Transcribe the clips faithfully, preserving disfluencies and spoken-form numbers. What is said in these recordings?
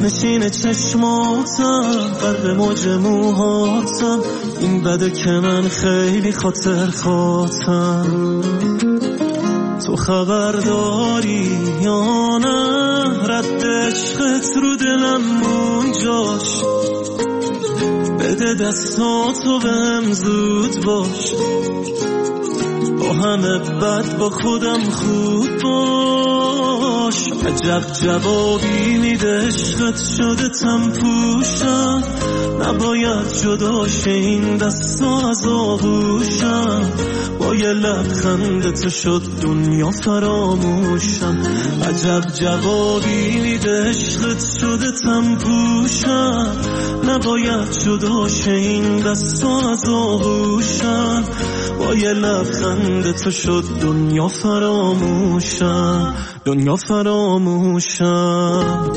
نشین چشماتم، غرق موج موهاتم، این بده که من خیلی خاطر خاطم. تو خبر داری یا نه رد عشقت رو دلم اونجاش، بده دستاتو بهم زود باش، با همه بد با خودم خوب باش. عجب جوابی میده عشقت شده تم پوشم، نباید جدا شه این دستا از آغوشم، با یه لبخند تو شد دنیا فراموشم. عجب جوابی میده عشقت شده تم پوشم، نباید جدا شه این دستا از آغوشم، با یه لبخند تو شد دنیا فراموشم، دنیا فراموشم.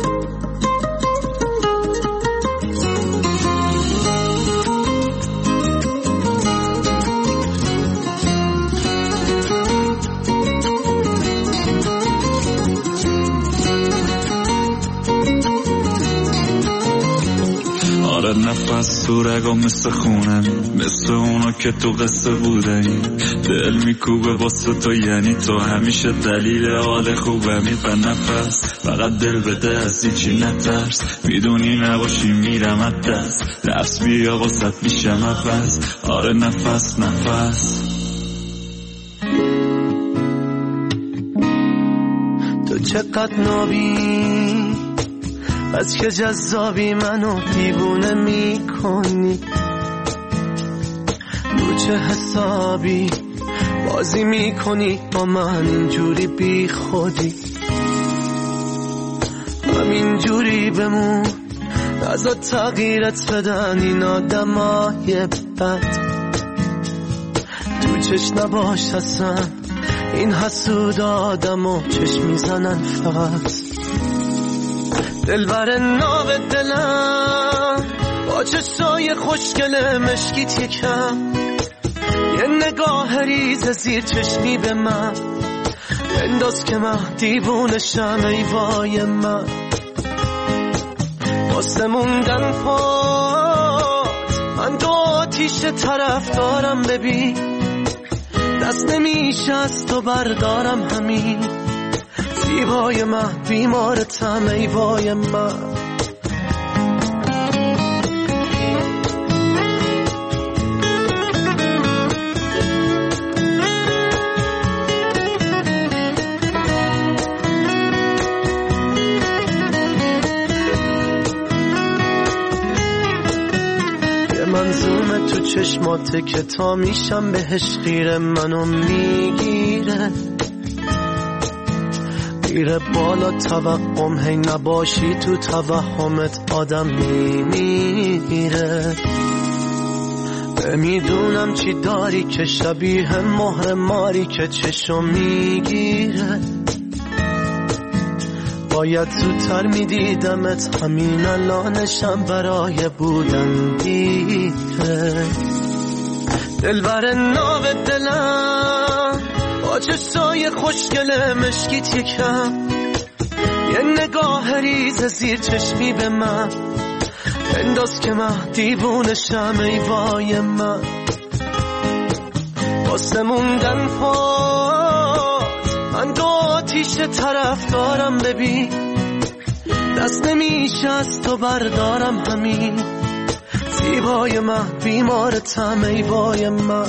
نفس تو رگا مثل خونم، مثل اونا که تو قصه بودنی، دل میکوبه واسه تو یعنی تو همیشه دلیل حال خوبمی. و نفس فقط دل بده از هیچی نترس، میدونی نباشی میرم از دست، درس بیا واسه میشم عوض. آره نفس نفس تو چقدر نابی، بس که جذابی منو دیوونه میکنی، رو چه حسابی بازی میکنی با من اینجوری بی خودی. همینجوری بمون نزا تغییرت بدن این آدمای بد، تو چش نباش اصلا این حسود آدمو چش میزنن فقط. دلبر ناو دلم با چشای خوشگل مشکیت یکم، یه نگاه ریز زیر چشمی به من بنداز که من دیوونشم. ای وای من واسه موندن پات من دو آتیش طرف دارم، ببین دست نمیشه از تو بردارم. همین زیبای من بیمارتم، ای وای من. یه منظومه تو چشماته که تا میشم بهش خیره، منو میگیره میره بالا توقم، هی نباشی تو توهمت آدم میمیره. نمیدونم چی داری که شبیه مهر ماری که چشم میگیره، باید زودتر میدیدمت، همین الانشم برای بودن دیره. دلبر ناو دلم با چشای خوشگل مشکیت یکم، یه نگاه ریز زیر چشمی به من بنداز که من دیوونشم. ای وای من واسه موندن پات من دو آتیش طرف دارم، ببین دست نمیشه از تو بردارم. همین زیبای من بیمارتم، ای وای من.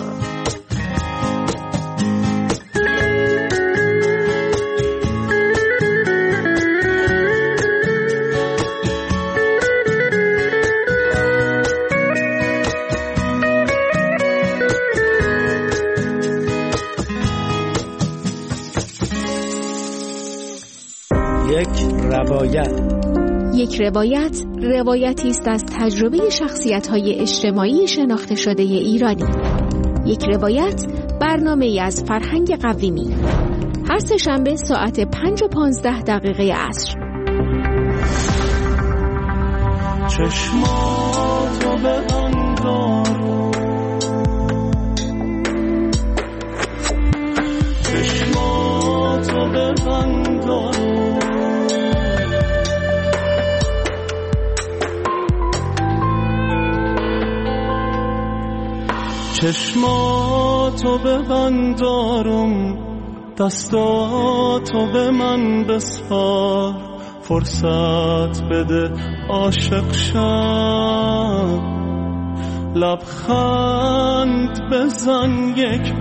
یک روایت. یک روایت روایتی است از تجربه شخصیت‌های اجتماعی شناخته شده ایرانی. یک روایت برنامه‌ای از فرهنگ قویمی، هر سه شنبه ساعت پنج و پانزده دقیقه عصر. چشماتو به انگارو، چشماتو به انگارو، چشماتو ببند آروم، دستاتو به من بسپار، فرصت بده عاشق شم، لبخند بزن یک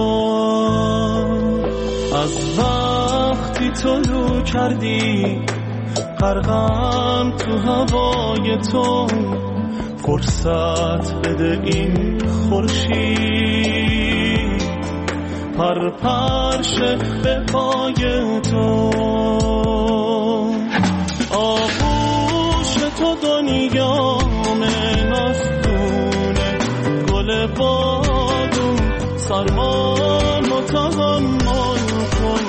بار. از وقتی طلوع کردی غرقم تو هوای تو، فرصت بده این خورشید پر پرشه به پای تو. آغوش تو دنیامه نستونه، گل بادون سرمانو تحمل کن،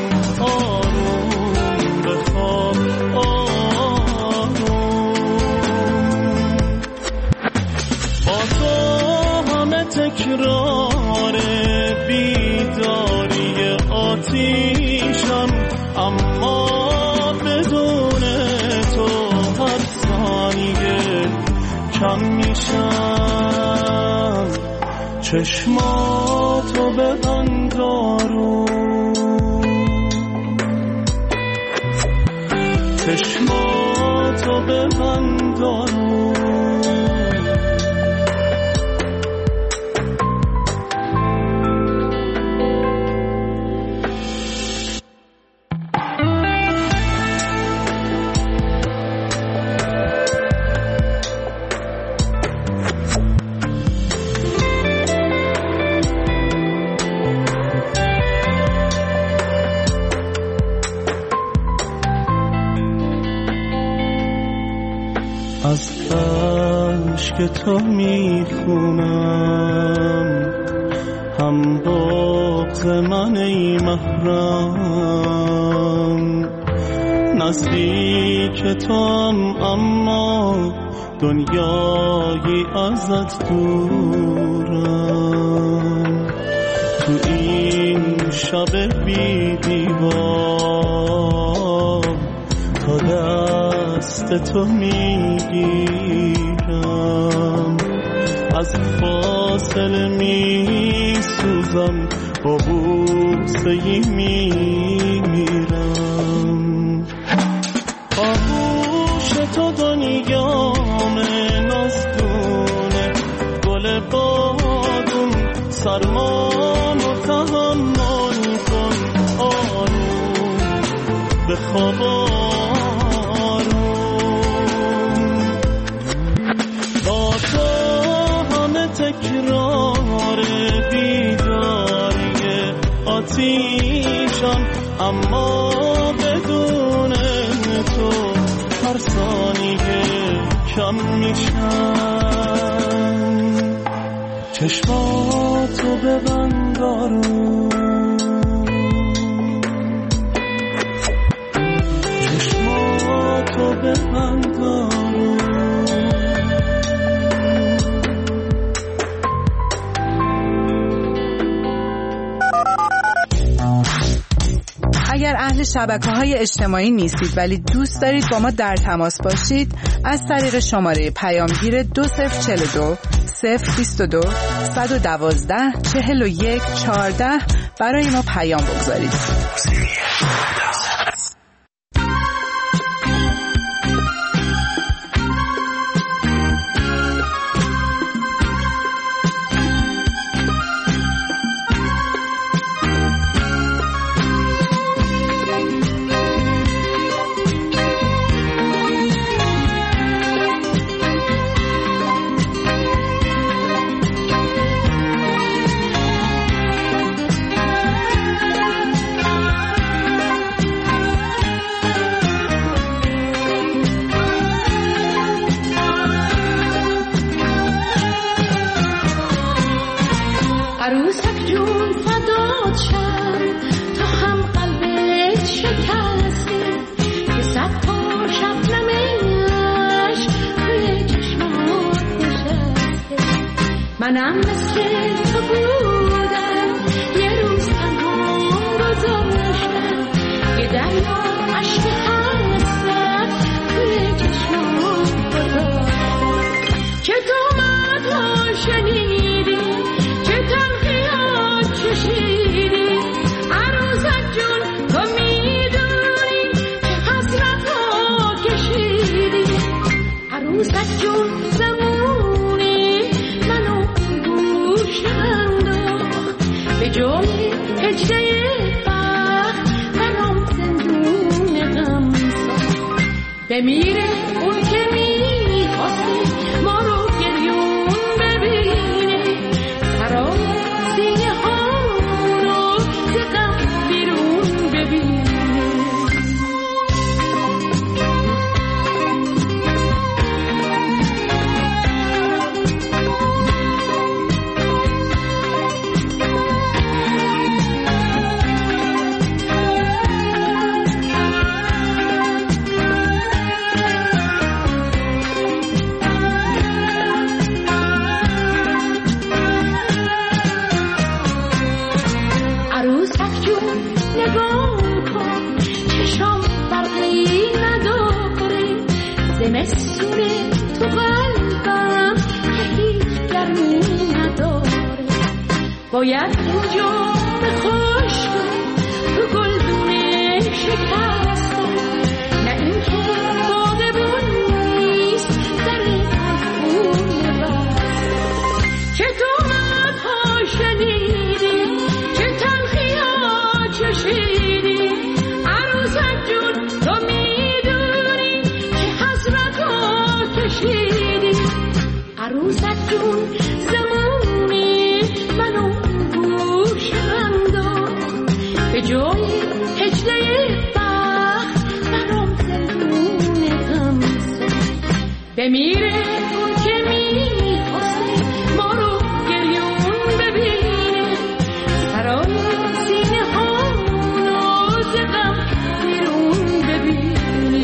آروم بخواب آروم. با تو همه تکرار بیداری آتیشم، اما بدون تو هر ثانیه کم میشم. چشماتو ببند آروم، چشماتو ببند آروم. از عشق تو میخونم، هم بغض من ای محرم، نزدیک توام اما دنیایی ازت دورم. تو این شب بی دیوار تا دست تو میگیرم، از فاصله میسوزم، با بوسه ای میمیرم. آغوش تو دنیامه نازدونه، گل بادون سرمانو تحمل کن، آروم بخواب آروم. با تو همه تکرار بیداری آتیشم، اما بدون تو هر ثانیه کم میشم. چشماتو ببند آروم، چشماتو ببند آروم. اگر اهل شبکه‌های اجتماعی نیستید ولی دوست دارید با ما در تماس باشید، از طریق شماره پیامگیر دو صفر چهل و دو صفر بیست و دو صد و دوازده چهل و یک چهارده برای ما پیام بگذارید. منم مثل تو بودم، یه روز تنها گذاشتم، یه دریا عشق هستم توی چشمات گذاشتم. چه تو مدها شنیدی، چه جون زمونی منو گوش انداخت به جای هجده وقت برام زندون غم ساخت بمیره اون که میخواسته ما رو گریون ببینه برای سینه ها رو ز غم بیرون ببینه زمستونه تو قلبم که هیچ گرمی نداره باید اینجا به خشک تو گلدونه شکسته نه اینکه بادبون نیست در خون بسته که تو مدها شنیدی که تلخی‌ها چشیدی عروسک جون تو میدونی که حسرت‌ها کشیدی عروسک جون زمونی منو گوش انداخت به جای هجده بخت برام زندون غم ساخت بمیره اون که میخواسته ما رو گریون ببینه برای سینه ها رو ز غم بیرون ببینه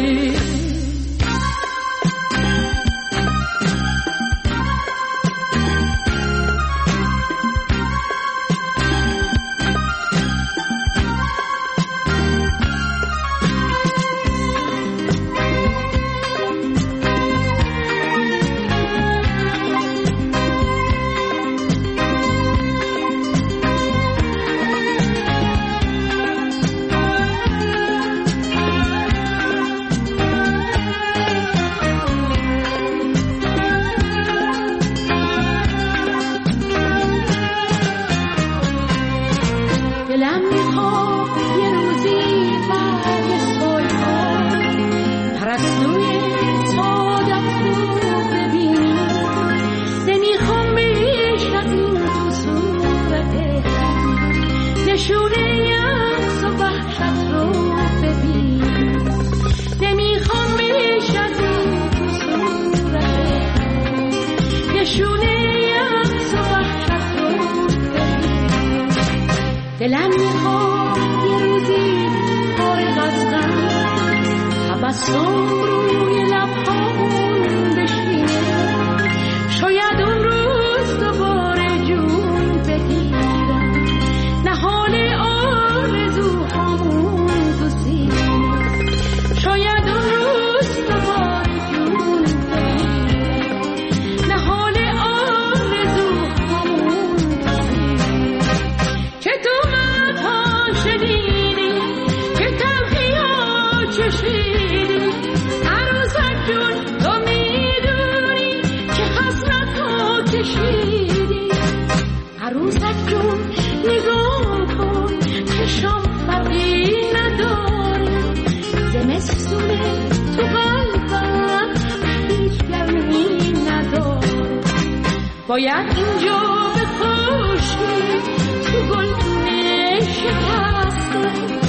دلم میخواد یه روزی برگ سالها پرستوی سعادت رو ببینی نمیخوام بشناسیم تو صورتت نشونه یأس و وحشت رو ببینی نمیخوام بشناسیم تو صورتت نشونه یأس و وحشت رو ببینی دلم میخواد یه روزی فارغ از غم تبسم روی لبهامون بشینه شاید اون روز دوباره جون بگیرم نهال آرزوهامون تو سینه شاید اون روز دوباره جون بگیرم نهال آرزوهامون تو سینه که تو مدها شنیدی که تلخی‌ها چشیدی عروسک جون تو میدونی که حسرت‌ها کشیدی عروسک جون نگاه کن چشام فرقی نداره زمستونه تو قلبم هیچ گرمی نداره باید اینجا به خشکی تو گلدونه شکسته